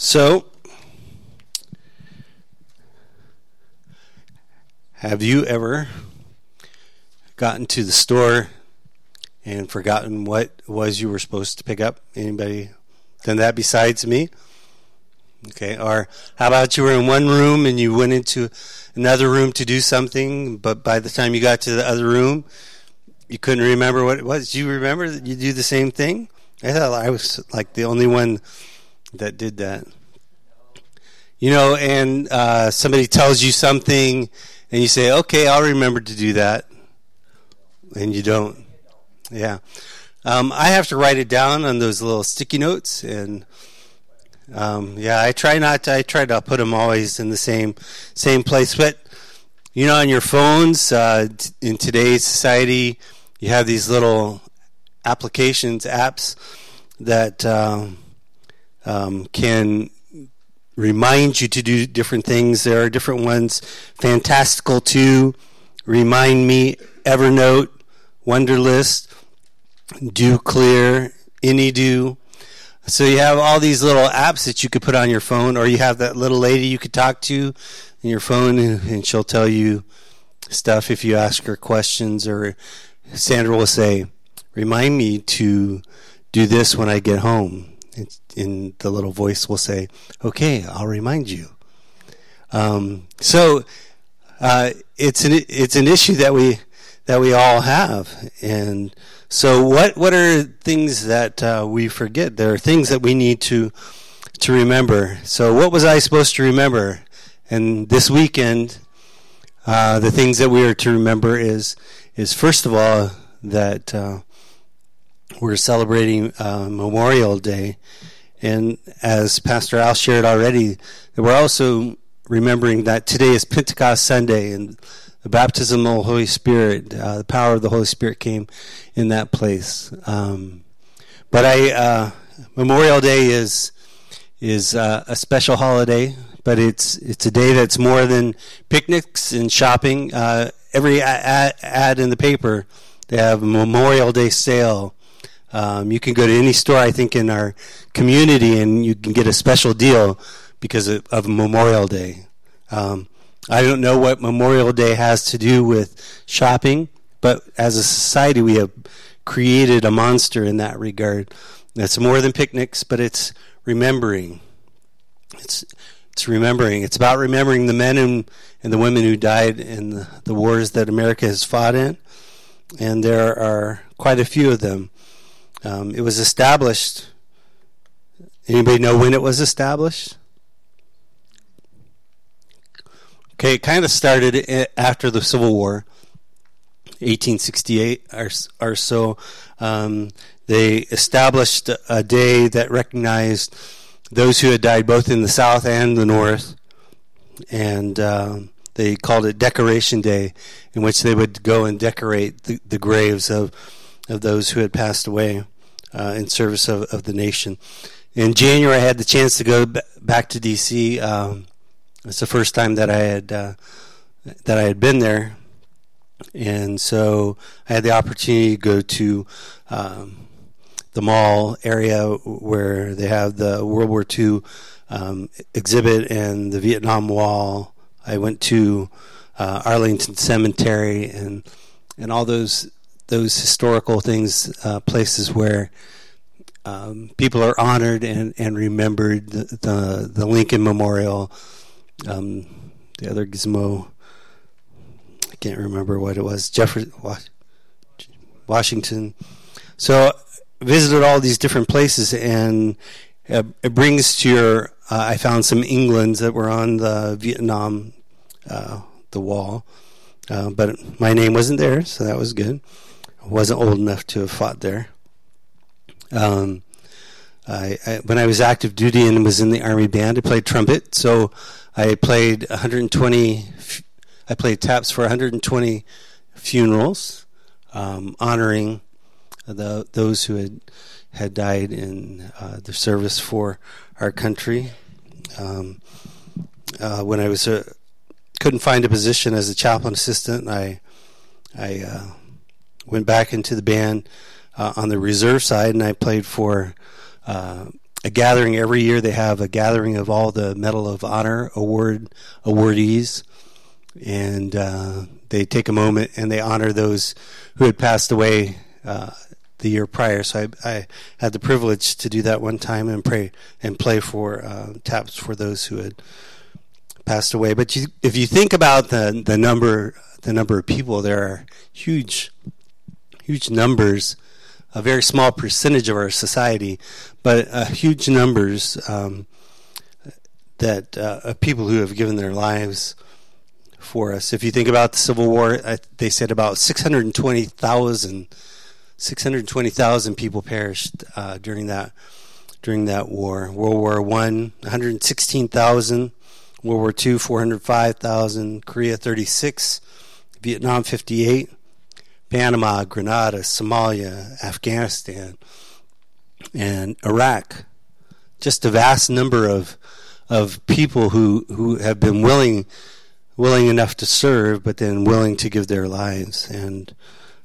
So, have you ever gotten to the store and forgotten what it was you were supposed to pick up? Anybody done that besides me? Okay, or how about you were in one room and you went into another room to do something, but by the time you got to the other room, you couldn't remember what it was. Do you remember that you do the same thing? I thought I was like the only one that did that. You know, and somebody tells you something and you say, okay, I'll remember to do that. And you don't. Yeah. I have to write it down on those little sticky notes. And I try to put them always in the same place. But, you know, on your phones, in today's society, you have these little apps that can remind you to do different things. There are different ones. Fantastical 2, Remind Me, Evernote, Wunderlist, Do Clear, AnyDo. So you have all these little apps that you could put on your phone, or you have that little lady you could talk to in your phone, and she'll tell you stuff if you ask her questions. Or Sandra will say, remind me to do this when I get home. And the little voice will say, okay, I'll remind you. So it's an issue that we all have. And so what are things that we forget? There are things that we need to remember. So what was I supposed to remember? And this weekend, the things that we are to remember is first of all that we're celebrating Memorial Day. And as Pastor Al shared already, we're also remembering that today is Pentecost Sunday, and the baptism of the Holy Spirit, the power of the Holy Spirit came in that place. But Memorial Day is a special holiday, but it's a day that's more than picnics and shopping. Every ad in the paper, they have a Memorial Day sale. You can go to any store, I think, in our community, and you can get a special deal because of Memorial Day. I don't know what Memorial Day has to do with shopping, but as a society, we have created a monster in that regard. It's more than picnics, but it's remembering. It's remembering. It's about remembering the men and the women who died in the wars that America has fought in, and there are quite a few of them. It was established. Anybody know when it was established? Okay, it kind of started after the Civil War, 1868 or so. They established a day that recognized those who had died both in the South and the North, and they called it Decoration Day, in which they would go and decorate the graves of those who had passed away in service of the nation. In January, I had the chance to go back to D.C. It's the first time that I had been there, and so I had the opportunity to go to the mall area where they have the World War II exhibit and the Vietnam Wall. I went to Arlington Cemetery and all those historical things, places where people are honored and remembered. The Lincoln Memorial, the other gizmo, I can't remember what it was, Washington. So I visited all these different places, and it brings to your, I found some Englands that were on the Vietnam, the wall, but my name wasn't there, so that was good. I wasn't old enough to have fought there. When I was active duty and was in the Army band, I played trumpet, so I played taps for 120 funerals, honoring those who had died in the service for our country. When I was couldn't find a position as a chaplain assistant, I went back into the band on the reserve side, and I played for a gathering every year. They have a gathering of all the Medal of Honor awardees, and they take a moment and they honor those who had passed away the year prior. So I had the privilege to do that one time and pray and play for taps for those who had passed away. But if you think about the number of people, there are huge numbers, a very small percentage of our society, but huge numbers that of people who have given their lives for us. If you think about the Civil War, they said about 620,000 people perished during that war. World War I, 116,000. World War II, 405,000. Korea, 36. Vietnam, 58. Panama, Grenada, Somalia, Afghanistan, and Iraq. Just a vast number of people who have been willing enough to serve, but then willing to give their lives. And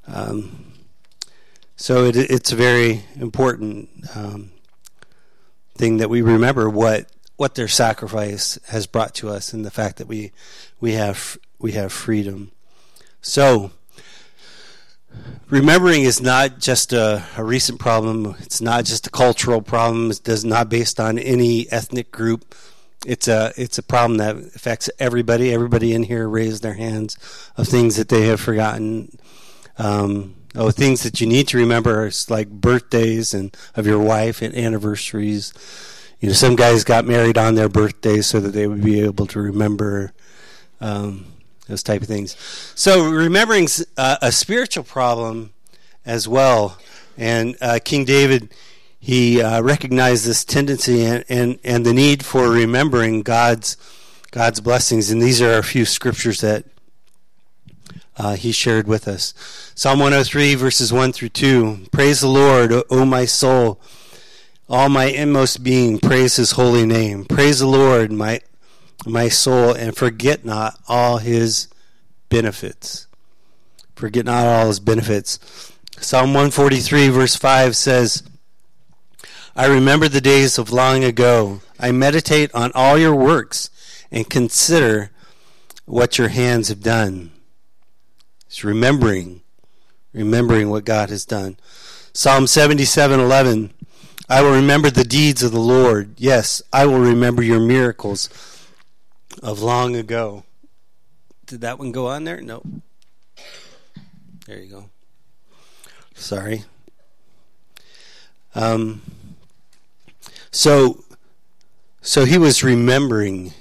so it's a very important thing that we remember what their sacrifice has brought to us, and the fact that we have freedom. So remembering is not just a recent problem. It's not just a cultural problem. It's not based on any ethnic group. It's a problem that affects everybody. Everybody in here raised their hands of things that they have forgotten. Things that you need to remember is like birthdays and of your wife and anniversaries. You know, some guys got married on their birthdays so that they would be able to remember those type of things. So remembering's a spiritual problem as well. And King David, he recognized this tendency and the need for remembering God's blessings. And these are a few scriptures that he shared with us. Psalm 103, verses 1 through 2. Praise the Lord, O my soul. All my inmost being, praise his holy name. Praise the Lord, my soul, and forget not all his benefits. Forget not all his benefits. Psalm 143, verse 5 says, I remember the days of long ago. I meditate on all your works and consider what your hands have done. It's remembering what God has done. Psalm 77:11. I will remember the deeds of the Lord. Yes, I will remember your miracles of long ago. Did that one go on there? No. There you go. Sorry. So he was remembering.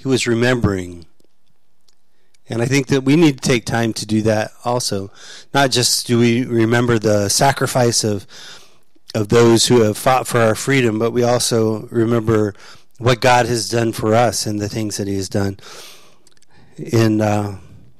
And I think that we need to take time to do that also. Not just do we remember the sacrifice of those who have fought for our freedom, but we also remember what God has done for us and the things that he has done. And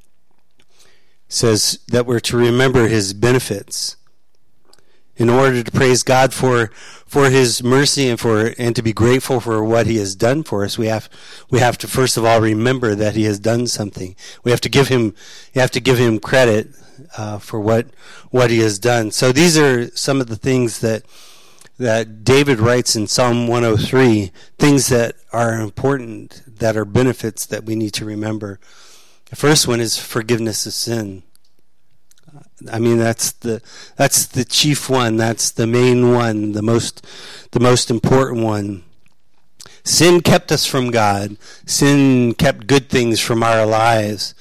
says that we're to remember his benefits in order to praise God for his mercy and to be grateful for what he has done for us. We have to first of all remember that he has done something. You have to give him credit for what he has done. So these are some of the things that David writes in Psalm 103, things that are important, that are benefits that we need to remember. The first one is forgiveness of sin. I mean, that's the chief one. That's the main one, the most important one. Sin kept us from God. Sin kept good things from our lives.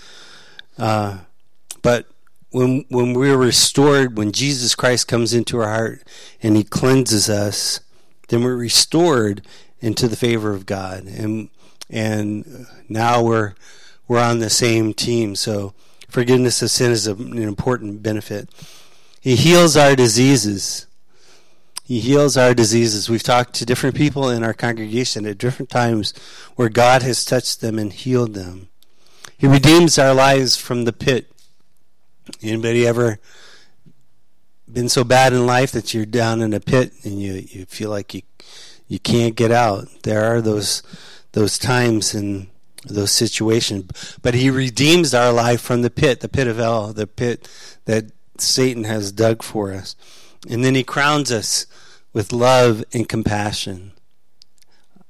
But when we're restored, when Jesus Christ comes into our heart and he cleanses us, then we're restored into the favor of God, and now we're on the same team. So forgiveness of sin is an important benefit. He heals our diseases. We've talked to different people in our congregation at different times where God has touched them and healed them. He redeems our lives from the pit. Anybody ever been so bad in life that you're down in a pit and you feel like you can't get out? There are those times and those situations. But he redeems our life from the pit of hell, the pit that Satan has dug for us. And then he crowns us with love and compassion.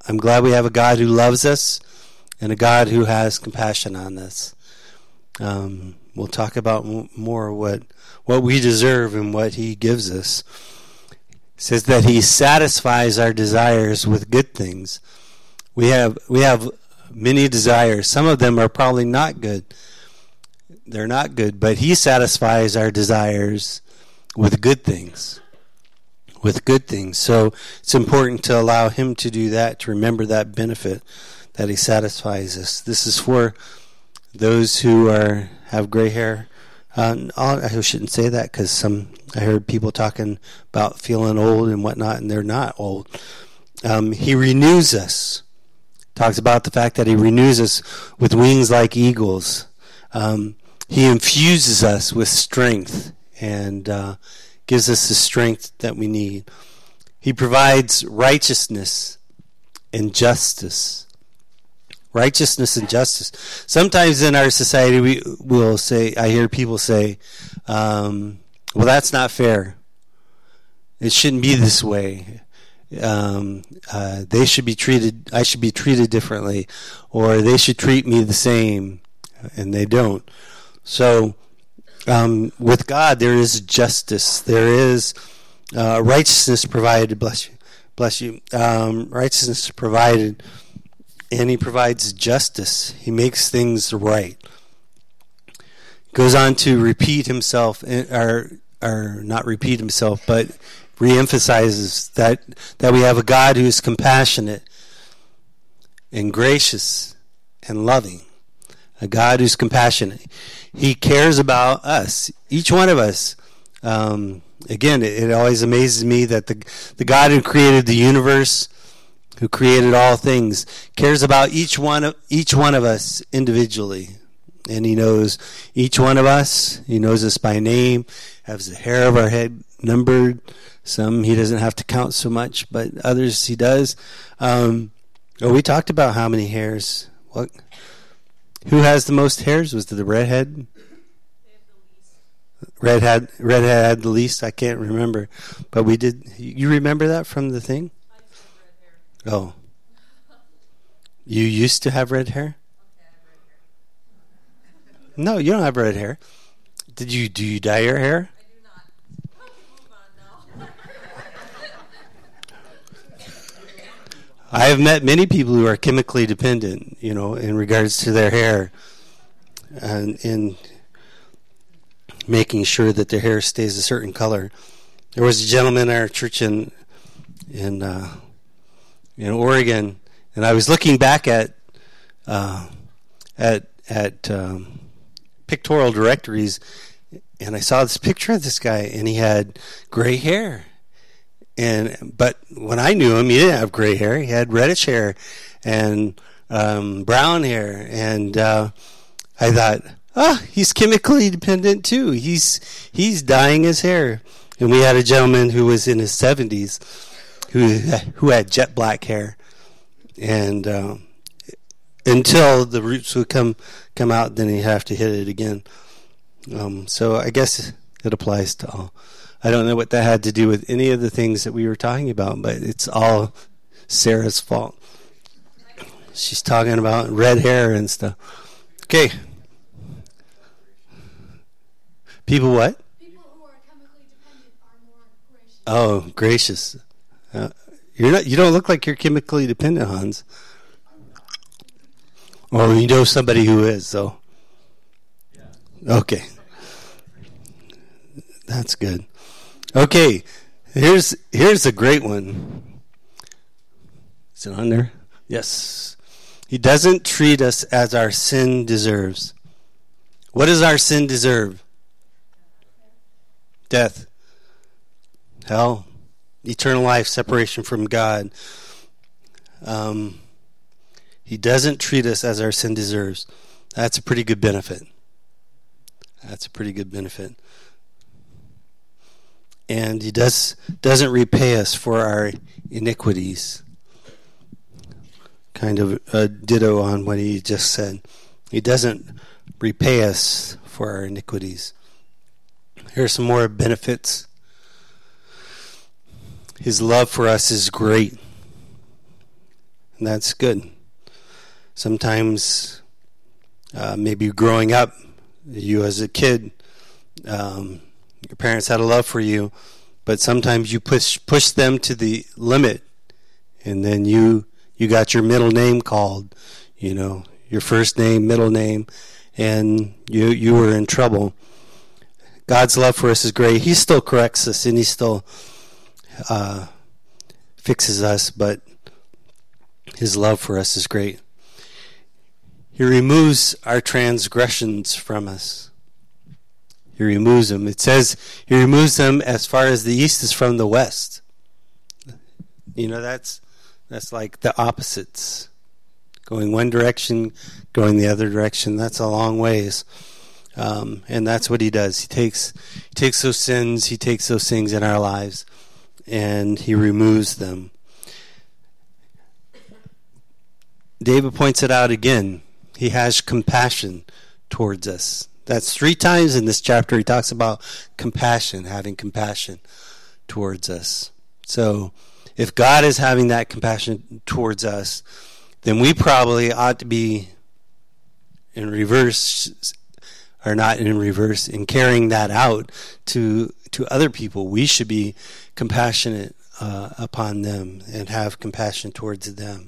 I'm glad we have a God who loves us and a God who has compassion on us. We'll talk about more what we deserve and what he gives us. It says that he satisfies our desires with good things. We have many desires. Some of them are probably not good. They're not good, but he satisfies our desires with good things. With good things. So it's important to allow him to do that, to remember that benefit that he satisfies us. This is for those who have gray hair. I shouldn't say that because I heard people talking about feeling old and whatnot, and they're not old. He renews us. Talks about the fact that he renews us with wings like eagles. He infuses us with strength and gives us the strength that we need. He provides righteousness and justice. Righteousness and justice. Sometimes in our society we will say, I hear people say, well, that's not fair. It shouldn't be this way. I should be treated differently, or they should treat me the same, and they don't. So, with God, there is justice. There is righteousness provided. Bless you. Righteousness provided, and he provides justice. He makes things right. Goes on to repeat himself, or not repeat himself, but reemphasizes that we have a God who is compassionate and gracious and loving. A God who's compassionate. He cares about us, each one of us. Again, it always amazes me that the God who created the universe, who created all things, cares about each one of us individually. And he knows each one of us. He knows us by name, has the hair of our head numbered. Some he doesn't have to count so much, but others he does. We talked about how many hairs. Who has the most hairs? Was it the redhead? Redhead had the least. I can't remember, but we did. You remember that from the thing? I used to have red hair. Oh, you used to have red hair? Okay, I have red hair. No, you don't have red hair. Do you dye your hair? I do not. We can move on now. I have met many people who are chemically dependent, in regards to their hair, and in making sure that their hair stays a certain color. There was a gentleman in our church in Oregon, and I was looking back at pictorial directories, and I saw this picture of this guy, and he had gray hair. But when I knew him, he didn't have gray hair. He had reddish hair and brown hair. And I thought, he's chemically dependent too. He's dyeing his hair. And we had a gentleman who was in his 70s who had jet black hair. And until the roots would come out, then he'd have to hit it again. So I guess it applies to all. I don't know what that had to do with any of the things that we were talking about, but it's all Sarah's fault. She's talking about red hair and stuff. Okay. People what? People who are chemically dependent are more gracious. Oh, gracious. You don't look like you're chemically dependent, Hans. Or you know somebody who is, so. Okay. That's good. Okay, here's a great one. Is it on there? Yes. He doesn't treat us as our sin deserves. What does our sin deserve? Death. Hell. Eternal life, separation from God. He doesn't treat us as our sin deserves. That's a pretty good benefit. And he doesn't repay us for our iniquities. Kind of a ditto on what he just said. He doesn't repay us for our iniquities. Here are some more benefits. His love for us is great. and that's good. Sometimes, maybe growing up, you as a kid, your parents had a love for you, but sometimes you push them to the limit, and then you got your middle name called, your first name, middle name, and you were in trouble. God's love for us is great. He still corrects us, and He still fixes us, but His love for us is great. He removes our transgressions from us. He removes them. It says He removes them as far as the east is from the west. That's like the opposites. Going one direction, going the other direction. That's a long ways. And that's what He does. He takes those sins, He takes those things in our lives, and He removes them. David points it out again. He has compassion towards us. That's 3 times in this chapter he talks about compassion, having compassion towards us. So if God is having that compassion towards us, then we probably ought to be in reverse, or not in reverse, in carrying that out to other people. We should be compassionate upon them and have compassion towards them.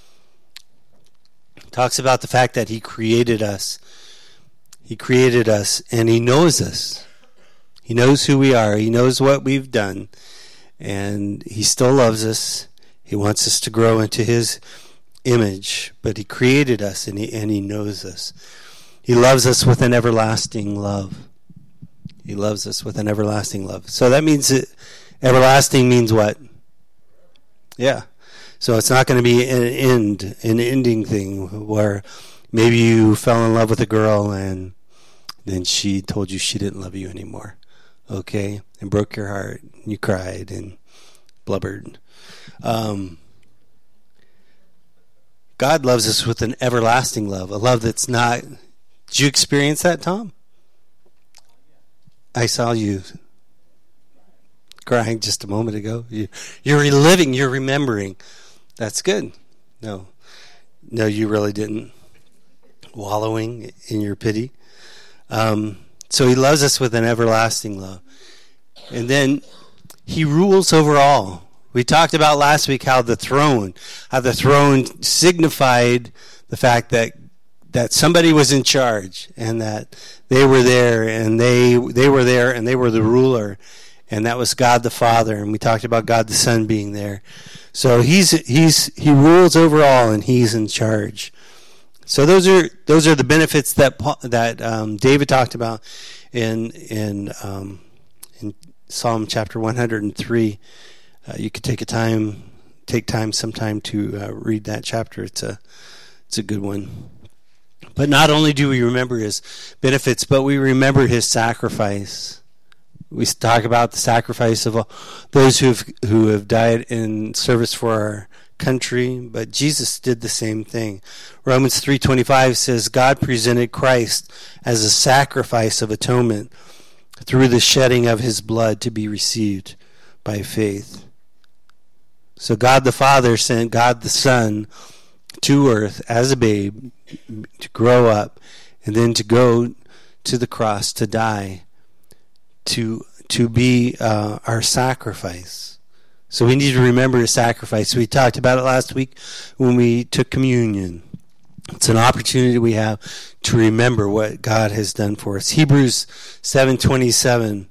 Talks about the fact that He created us. He created us, and He knows us. He knows who we are. He knows what we've done, and He still loves us. He wants us to grow into His image, but He created us, and He knows us. He loves us with an everlasting love. He loves us with an everlasting love. So that means that everlasting means what? Yeah. So it's not going to be an ending thing where maybe you fell in love with a girl and then she told you she didn't love you anymore. Okay? And broke your heart. You cried and blubbered. God loves us with an everlasting love. A love that's not... Did you experience that, Tom? I saw you crying just a moment ago. You're reliving, you're remembering. That's good. No, you really didn't. Wallowing in your pity. So He loves us with an everlasting love. And then He rules over all. We talked about last week how the throne signified the fact that somebody was in charge, and that they were there, and they were there, and they were the ruler, and that was God the Father. And we talked about God the Son being there. So He rules over all, and He's in charge. So those are the benefits that David talked about in Psalm chapter 103. You could take time sometime to read that chapter. It's a good one. But not only do we remember His benefits, but we remember His sacrifice. We talk about the sacrifice of those who have died in service for our country, but Jesus did the same thing. Romans 3:25 says, God presented Christ as a sacrifice of atonement through the shedding of His blood to be received by faith. So God the Father sent God the Son to earth as a babe to grow up and then to go to the cross to die, to be our sacrifice. So we need to remember His sacrifice. We talked about it last week when we took communion. It's an opportunity we have to remember what God has done for us. Hebrews 7:27.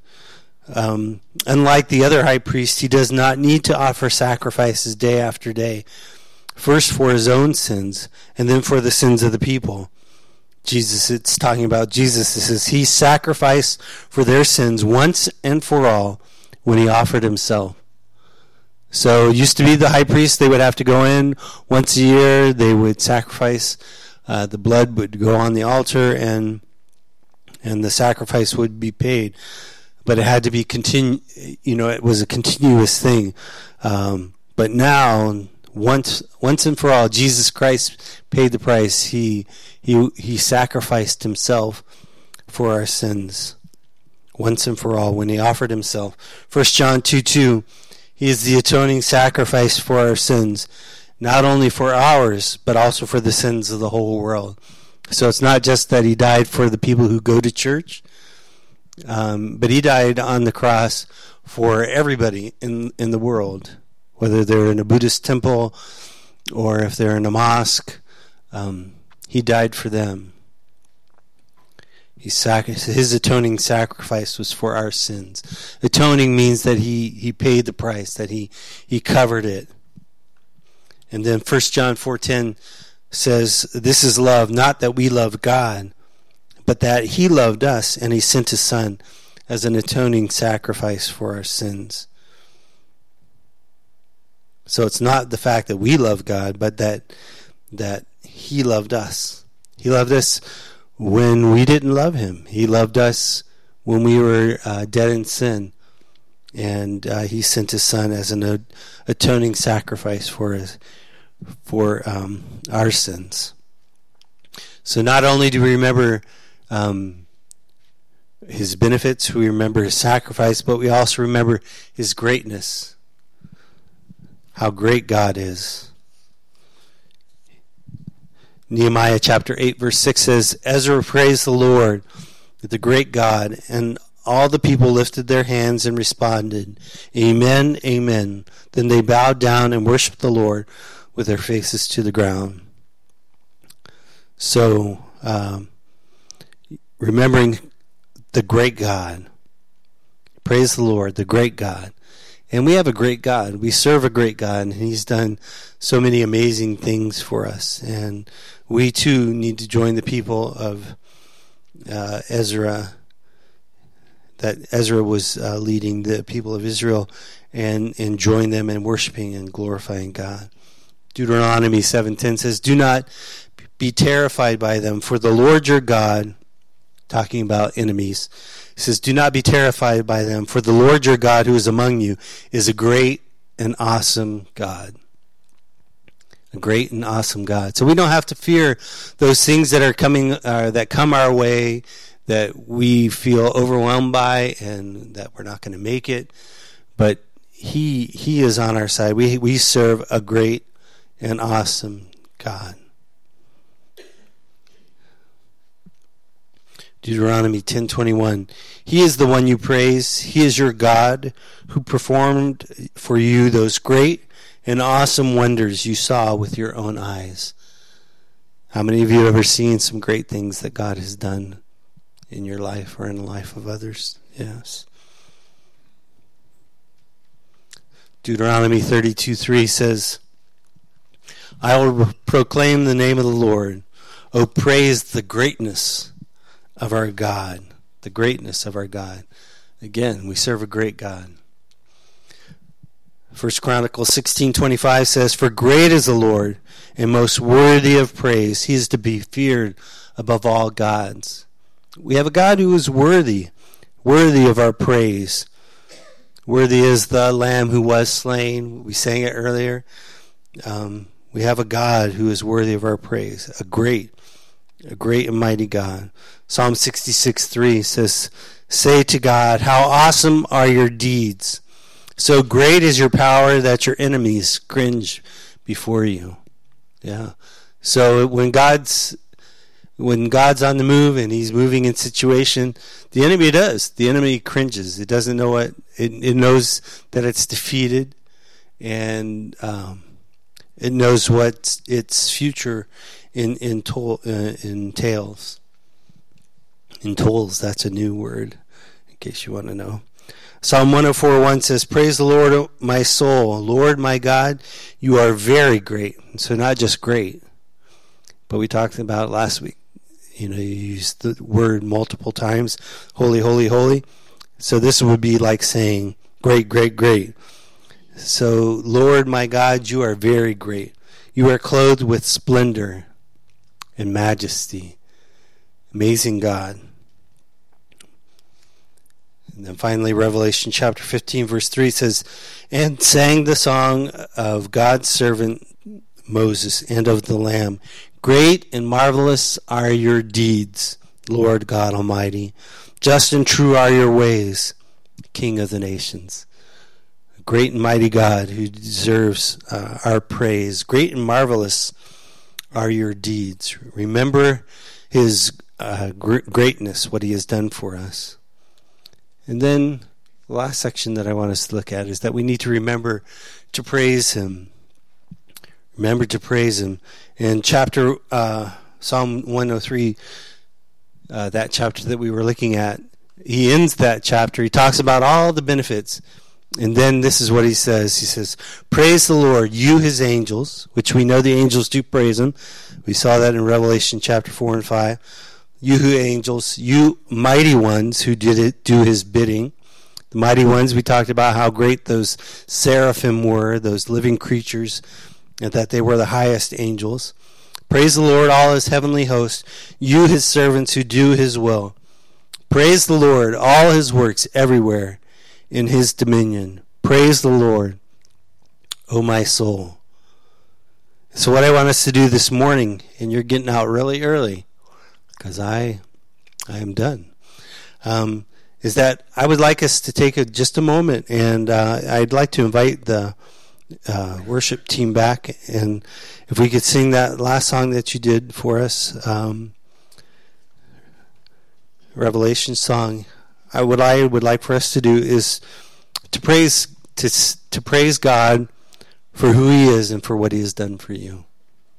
Unlike the other high priest, He does not need to offer sacrifices day after day, first for His own sins and then for the sins of the people. It's talking about Jesus. It says He sacrificed for their sins once and for all when He offered Himself. So it used to be the high priest, they would have to go in once a year, they would sacrifice, the blood would go on the altar, and the sacrifice would be paid. But it had to be it was a continuous thing. But now, once and for all, Jesus Christ paid the price. He sacrificed Himself for our sins once and for all when He offered Himself. 1 John 2:2, He is the atoning sacrifice for our sins, not only for ours, but also for the sins of the whole world. So it's not just that he died for the people who go to church, but he died on the cross for everybody in the world, whether they're in a Buddhist temple or if they're in a mosque. He died for them. His atoning sacrifice was for our sins. Atoning means that he paid the price, that he covered it. And then 1 John 4:10 says, this is love, not that we love God, but that he loved us and he sent his son as an atoning sacrifice for our sins. So it's not the fact that we love God, but that he loved us. He loved us when we didn't love him. He loved us when we were dead in sin. And he sent his son as an atoning sacrifice for our sins. So not only do we remember his benefits, we remember his sacrifice, but we also remember his greatness. How great God is. Nehemiah chapter 8 verse 6 says, Ezra praised the Lord, the great God, and all the people lifted their hands and responded, Amen, Amen. Then they bowed down and worshiped the Lord with their faces to the ground. So, remembering the great God. Praise the Lord, the great God. And we have a great God. We serve a great God, and he's done so many amazing things for us. And we too need to join the people of Ezra, that Ezra was leading the people of Israel, and join them in worshiping and glorifying God. Deuteronomy 7:10 says, Do not be terrified by them, for the Lord your God, talking about enemies, he says, do not be terrified by them, for the Lord your God who is among you is a great and awesome God. A great and awesome God. So we don't have to fear those things that are coming, that come our way, that we feel overwhelmed by, and that we're not going to make it. But He is on our side. We serve a great and awesome God. Deuteronomy 10:21. He is the one you praise. He is your God who performed for you those great and awesome wonders you saw with your own eyes. How many of you have ever seen some great things that God has done in your life or in the life of others? Yes. Deuteronomy 32:3 says, I will proclaim the name of the Lord. Oh, praise the greatness of our God. The greatness of our God. Again, we serve a great God. 1 Chronicles 16:25 says, For great is the Lord, and most worthy of praise. He is to be feared above all gods. We have a God who is worthy of our praise. Worthy is the Lamb who was slain. We sang it earlier. We have a God who is worthy of our praise. A great and mighty God. Psalm 66:3 says, Say to God, how awesome are your deeds. So great is your power that your enemies cringe before you. Yeah. So when God's on the move and he's moving in situation, the enemy does. The enemy cringes. It doesn't know what it knows that it's defeated, and it knows what its future entails. In tolls, that's a new word, in case you want to know. Psalm 104:1 says, Praise the Lord, O my soul. Lord, my God, you are very great. So not just great, but we talked about it last week. You used the word multiple times. Holy, holy, holy. So this would be like saying, great, great, great. So, Lord, my God, you are very great. You are clothed with splendor and majesty. Amazing God. And then finally, Revelation chapter 15, verse 3 says, And sang the song of God's servant Moses and of the Lamb. Great and marvelous are your deeds, Lord God Almighty. Just and true are your ways, King of the nations. great and mighty God who deserves our praise. Great and marvelous are your deeds. Remember his greatness, what he has done for us. And then the last section that I want us to look at is that we need to remember to praise him. Remember to praise him. In chapter Psalm 103, that chapter that we were looking at, he ends that chapter. He talks about all the benefits. And then this is what he says. He says, praise the Lord, you his angels, which we know the angels do praise him. We saw that in Revelation chapter 4 and 5. You who angels, you mighty ones who do his bidding. The mighty ones, we talked about how great those seraphim were, those living creatures, and that they were the highest angels. Praise the Lord, all his heavenly host, you his servants who do his will. Praise the Lord, all his works everywhere in his dominion. Praise the Lord, O my soul. So what I want us to do this morning, and you're getting out really early, because I am done, is that I would like us to take just a moment, and I'd like to invite the worship team back, and if we could sing that last song that you did for us, Revelation song. What I would like for us to do is to praise God for who he is and for what he has done for you.